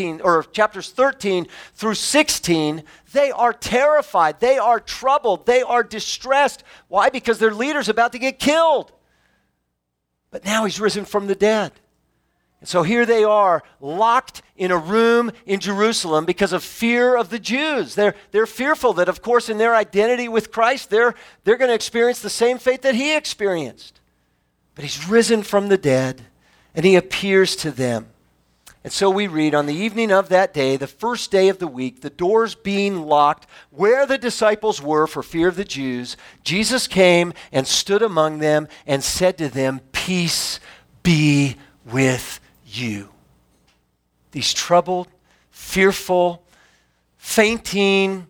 13 through 16, they are terrified, they are troubled, they are distressed. Why? Because their leader's about to get killed. But now he's risen from the dead. And so here they are, locked in a room in Jerusalem because of fear of the Jews. They're fearful that, of course, in their identity with Christ, they're going to experience the same fate that he experienced. But he's risen from the dead, and he appears to them. And so we read, on the evening of that day, the first day of the week, the doors being locked where the disciples were for fear of the Jews, Jesus came and stood among them and said to them, "Peace be with you." These troubled, fearful, fainting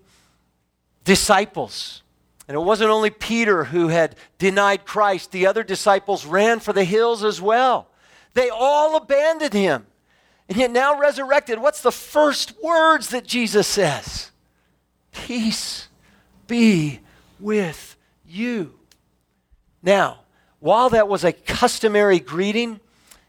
disciples. And it wasn't only Peter who had denied Christ. The other disciples ran for the hills as well. They all abandoned him. And yet now resurrected, what's the first words that Jesus says? Peace be with you. Now, while that was a customary greeting,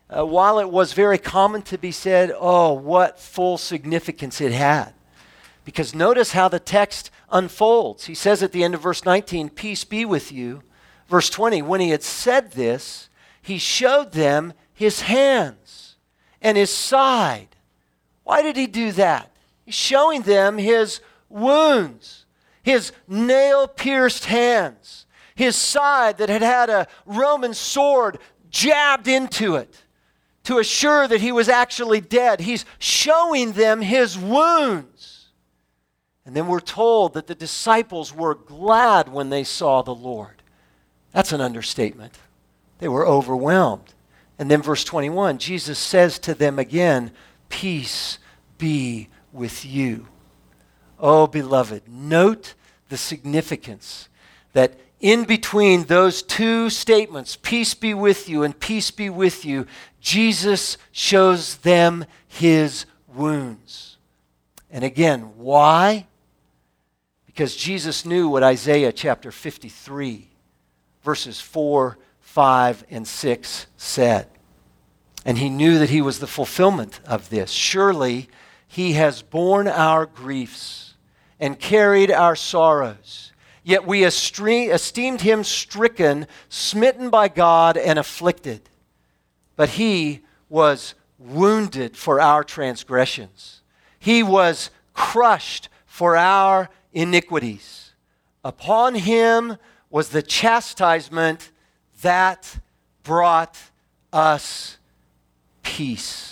while it was very common to be said, oh, what full significance it had. Because notice how the text unfolds. He says at the end of verse 19, peace be with you. Verse 20, when he had said this, he showed them his hands and his side. Why did he do that? He's showing them his wounds, his nail-pierced hands, his side that had had a Roman sword jabbed into it to assure that he was actually dead. He's showing them his wounds. And then we're told that the disciples were glad when they saw the Lord. That's an understatement. They were overwhelmed. And then verse 21, Jesus says to them again, peace be with you. Oh, beloved, note the significance that in between those two statements, peace be with you and peace be with you, Jesus shows them his wounds. And again, why? Because Jesus knew what Isaiah chapter 53, verses 4, 5, and 6 said. And he knew that he was the fulfillment of this. Surely he has borne our griefs and carried our sorrows. Yet we esteemed him stricken, smitten by God, and afflicted. But he was wounded for our transgressions. He was crushed for our iniquities. Upon him was the chastisement that brought us peace.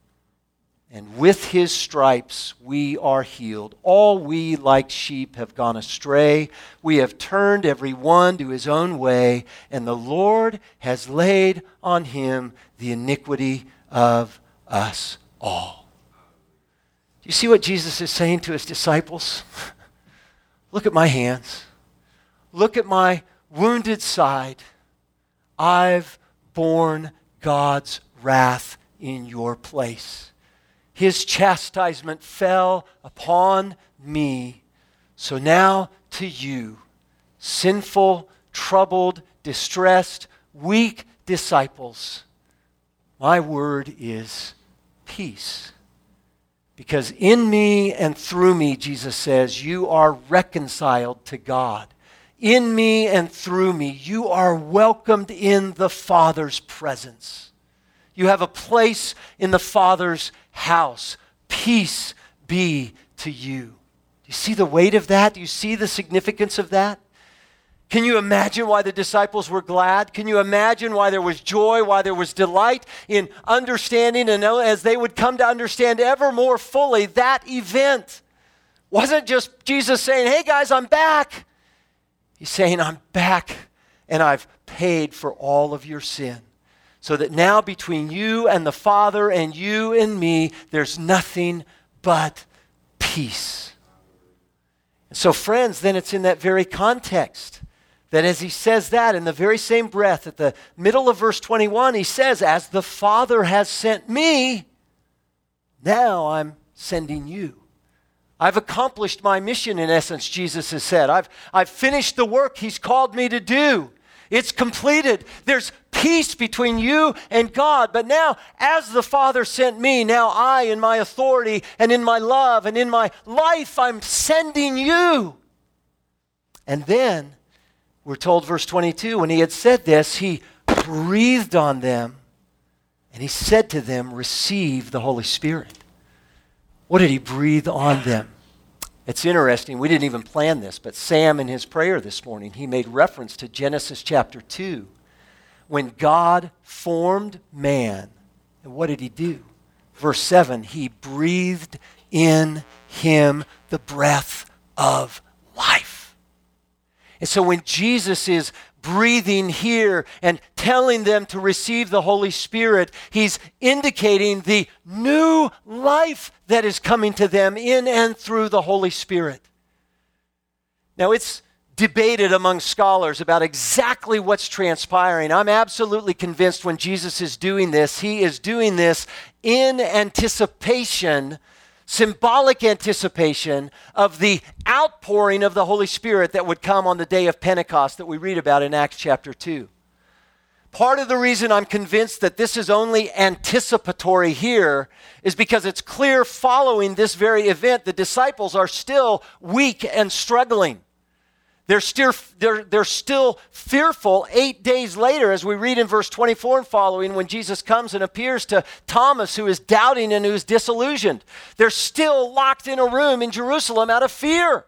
And with his stripes we are healed. All we like sheep have gone astray. We have turned every one to his own way, and the Lord has laid on him the iniquity of us all. Do you see what Jesus is saying to his disciples? Look at my hands. Look at my wounded side. I've borne God's wrath in your place. His chastisement fell upon me. So now to you, sinful, troubled, distressed, weak disciples, my word is peace. Because in me and through me, Jesus says, you are reconciled to God. In me and through me, you are welcomed in the Father's presence. You have a place in the Father's house. Peace be to you. Do you see the weight of that? Do you see the significance of that? Can you imagine why the disciples were glad? Can you imagine why there was joy, why there was delight in understanding, and as they would come to understand ever more fully that event? Wasn't just Jesus saying, hey guys, I'm back. He's saying, I'm back and I've paid for all of your sin. So that now between you and the Father and you and me, there's nothing but peace. And so friends, then it's in that very context that as he says that, in the very same breath, at the middle of verse 21, he says, as the Father has sent me, now I'm sending you. I've accomplished my mission, in essence, Jesus has said. I've finished the work he's called me to do. It's completed. There's peace between you and God. But now, as the Father sent me, now I, in my authority and in my love and in my life, I'm sending you. And then, we're told, verse 22, when he had said this, he breathed on them and he said to them, receive the Holy Spirit. What did he breathe on them? It's interesting, we didn't even plan this, but Sam in his prayer this morning, he made reference to Genesis chapter 2. When God formed man, and what did he do? Verse 7, he breathed in him the breath of life. And so when Jesus is breathing here and telling them to receive the Holy Spirit, he's indicating the new life that is coming to them in and through the Holy Spirit. Now, it's debated among scholars about exactly what's transpiring. I'm absolutely convinced when Jesus is doing this, he is doing this in anticipation, symbolic anticipation of the outpouring of the Holy Spirit that would come on the day of Pentecost that we read about in Acts chapter 2. Part of the reason I'm convinced that this is only anticipatory here is because it's clear following this very event, the disciples are still weak and struggling. They're still fearful 8 days later, as we read in verse 24 and following, when Jesus comes and appears to Thomas, who is doubting and who is disillusioned. They're still locked in a room in Jerusalem out of fear.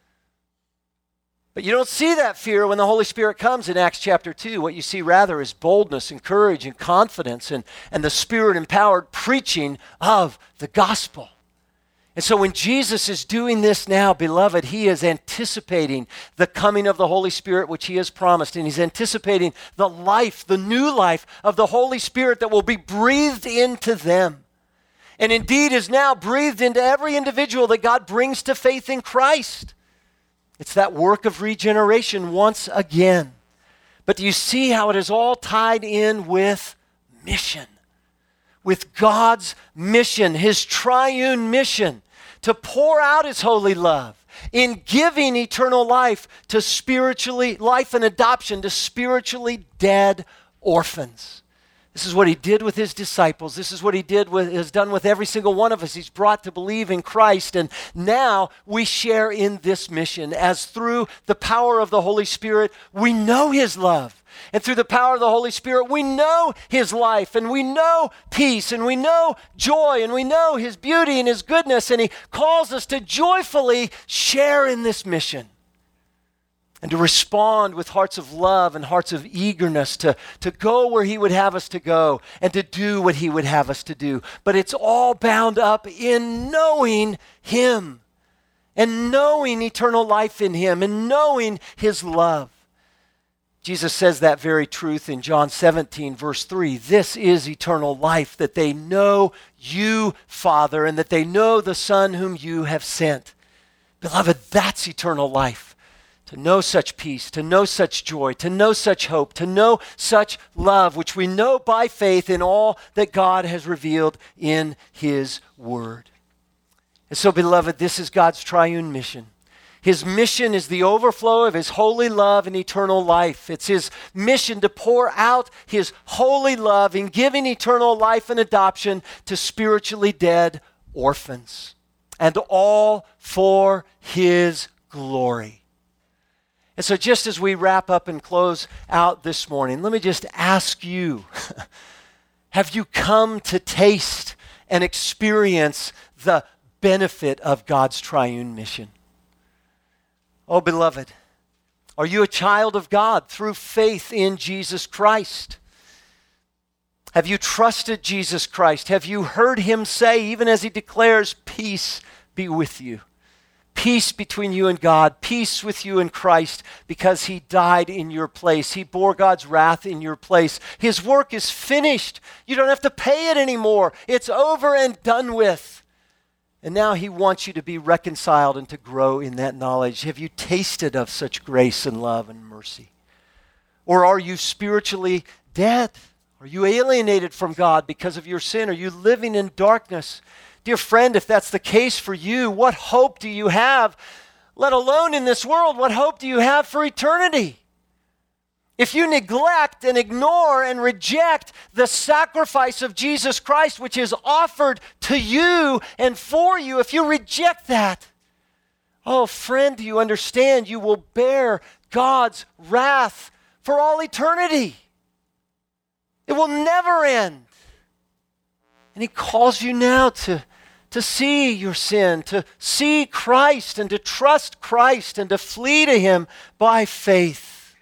But you don't see that fear when the Holy Spirit comes in Acts chapter 2. What you see rather is boldness and courage and confidence and the Spirit-empowered preaching of the gospel. And so when Jesus is doing this now, beloved, he is anticipating the coming of the Holy Spirit, which he has promised. And he's anticipating the life, the new life of the Holy Spirit that will be breathed into them. And indeed is now breathed into every individual that God brings to faith in Christ. It's that work of regeneration once again. But do you see how it is all tied in with mission? With God's mission, his triune mission, to pour out his holy love in giving eternal life to life and adoption to spiritually dead orphans. This is what he did with his disciples. This is what he has done with every single one of us. He's brought to believe in Christ. And now we share in this mission as through the power of the Holy Spirit, we know his love. And through the power of the Holy Spirit, we know his life, and we know peace, and we know joy, and we know his beauty and his goodness. And he calls us to joyfully share in this mission and to respond with hearts of love and hearts of eagerness to go where he would have us to go and to do what he would have us to do. But it's all bound up in knowing him and knowing eternal life in him and knowing his love. Jesus says that very truth in John 17, verse 3. This is eternal life, that they know you, Father, and that they know the Son whom you have sent. Beloved, that's eternal life. To know such peace, to know such joy, to know such hope, to know such love, which we know by faith in all that God has revealed in his word. And so, beloved, this is God's triune mission. His mission is the overflow of his holy love and eternal life. It's his mission to pour out his holy love in giving eternal life and adoption to spiritually dead orphans. And all for his glory. And so just as we wrap up and close out this morning, let me just ask you, have you come to taste and experience the benefit of God's triune mission? Oh, beloved, are you a child of God through faith in Jesus Christ? Have you trusted Jesus Christ? Have you heard him say, even as he declares, peace be with you? Peace between you and God, peace with you in Christ, because he died in your place. He bore God's wrath in your place. His work is finished. You don't have to pay it anymore. It's over and done with. And now he wants you to be reconciled and to grow in that knowledge. Have you tasted of such grace and love and mercy? Or are you spiritually dead? Are you alienated from God because of your sin? Are you living in darkness? Dear friend, if that's the case for you, what hope do you have, let alone in this world, what hope do you have for eternity? If you neglect and ignore and reject the sacrifice of Jesus Christ, which is offered to you and for you, if you reject that, oh friend, do you understand? You will bear God's wrath for all eternity. It will never end. And he calls you now to see your sin, to see Christ and to trust Christ and to flee to him by faith.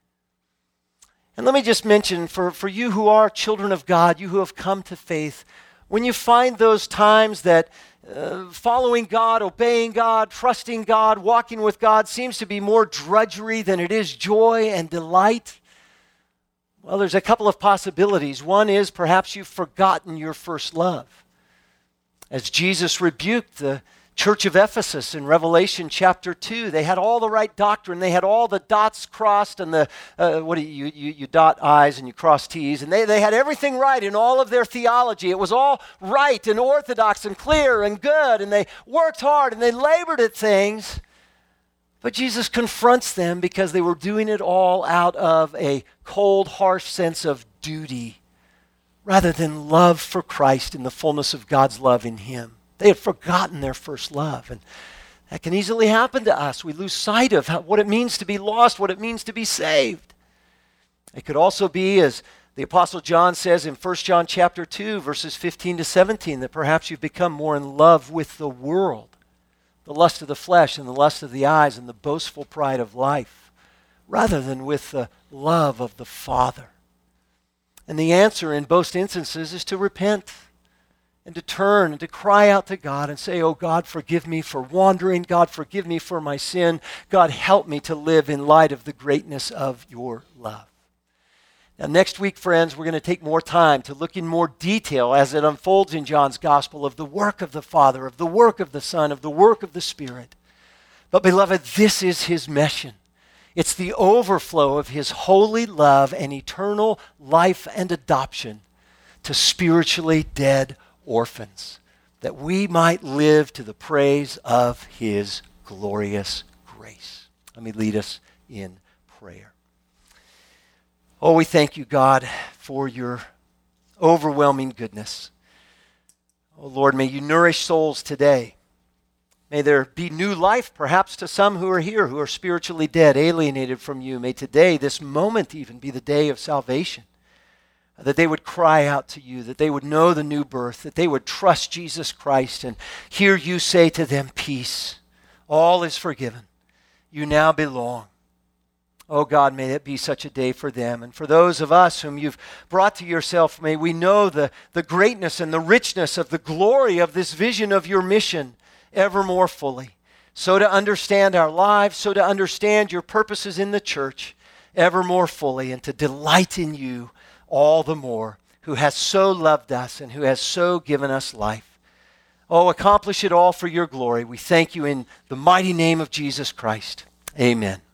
And let me just mention for you who are children of God, you who have come to faith, when you find those times that following God, obeying God, trusting God, walking with God seems to be more drudgery than it is joy and delight, well, there's a couple of possibilities. One is perhaps you've forgotten your first love. As Jesus rebuked the church of Ephesus in Revelation chapter 2, they had all the right doctrine. They had all the dots crossed and you dot I's and you cross T's. And they had everything right in all of their theology. It was all right and orthodox and clear and good. And they worked hard and they labored at things. But Jesus confronts them because they were doing it all out of a cold, harsh sense of duty rather than love for Christ and the fullness of God's love in him. They had forgotten their first love. And that can easily happen to us. We lose sight of what it means to be lost, what it means to be saved. It could also be, as the Apostle John says in 1 John chapter 2, verses 15 to 17, that perhaps you've become more in love with the world, the lust of the flesh and the lust of the eyes and the boastful pride of life, rather than with the love of the Father. And the answer in both instances is to repent and to turn and to cry out to God and say, oh God, forgive me for wandering. God, forgive me for my sin. God, help me to live in light of the greatness of your love. Now, next week, friends, we're going to take more time to look in more detail as it unfolds in John's gospel of the work of the Father, of the work of the Son, of the work of the Spirit. But beloved, this is his mission. It's the overflow of his holy love and eternal life and adoption to spiritually dead orphans, that we might live to the praise of his glorious grace. Let me lead us in prayer. Oh, we thank you, God, for your overwhelming goodness. Oh, Lord, may you nourish souls today. May there be new life, perhaps to some who are here, who are spiritually dead, alienated from you. May today, this moment even, be the day of salvation. That they would cry out to you, that they would know the new birth, that they would trust Jesus Christ and hear you say to them, peace. All is forgiven. You now belong. Oh God, may it be such a day for them. And for those of us whom you've brought to yourself, may we know the greatness and the richness of the glory of this vision of your mission ever more fully. So to understand our lives, so to understand your purposes in the church ever more fully, and to delight in you all the more, who has so loved us and who has so given us life. Oh, accomplish it all for your glory. We thank you in the mighty name of Jesus Christ. Amen.